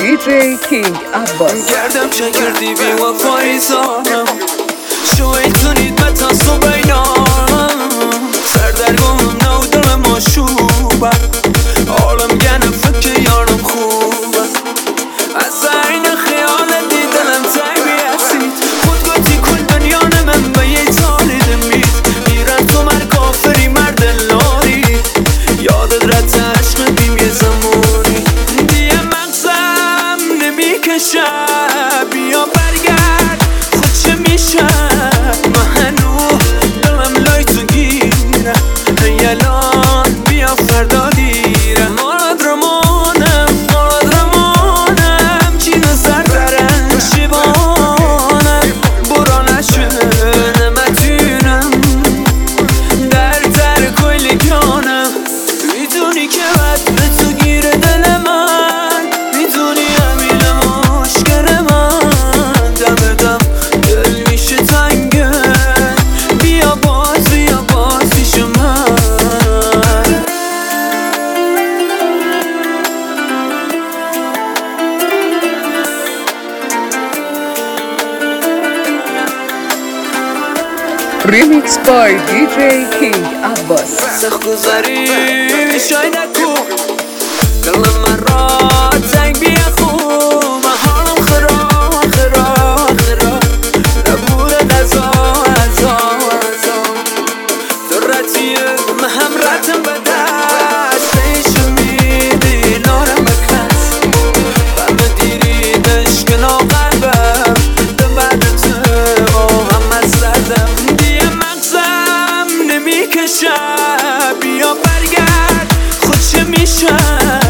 DJ King Abbas گردم شگردی بی وفایی زانم شوی تونید بتا صبحینام سردرگم نو دل ما شوبه عالم گنه فکر یارم خوبه از این خیال دیدلم تایبی هستید خود گوتی کل دنیا نمم به یه تالی دمید میرن تو مر کافری مرد لاری یادت رد عشق بیم یه زمانی دیگه مغزم نمیکشه بیا برگرد خود چه میشه منو دلم لای تو گیره الان بیا فردا دیره مراد رمانم چی نظر درن شبانم برا نشونه متونم در کلی کانم میدونی که بد به تو گیره دل من میدونی همین مشکل من دم دل میشه تنگه بیا باز پیش من Remix by DJ King Abbas سخت گذاری شاید اکو قلب من را تنگ بیا خوب من حالم خراب نبوره دزا درتیه مهم رتم به دست پیش میدی لارم بکس برم دیری دشکنا قلبم دم بعد تو هم از سردم دیگه مغزم نمیکشه بیا برگرد خود چه میشه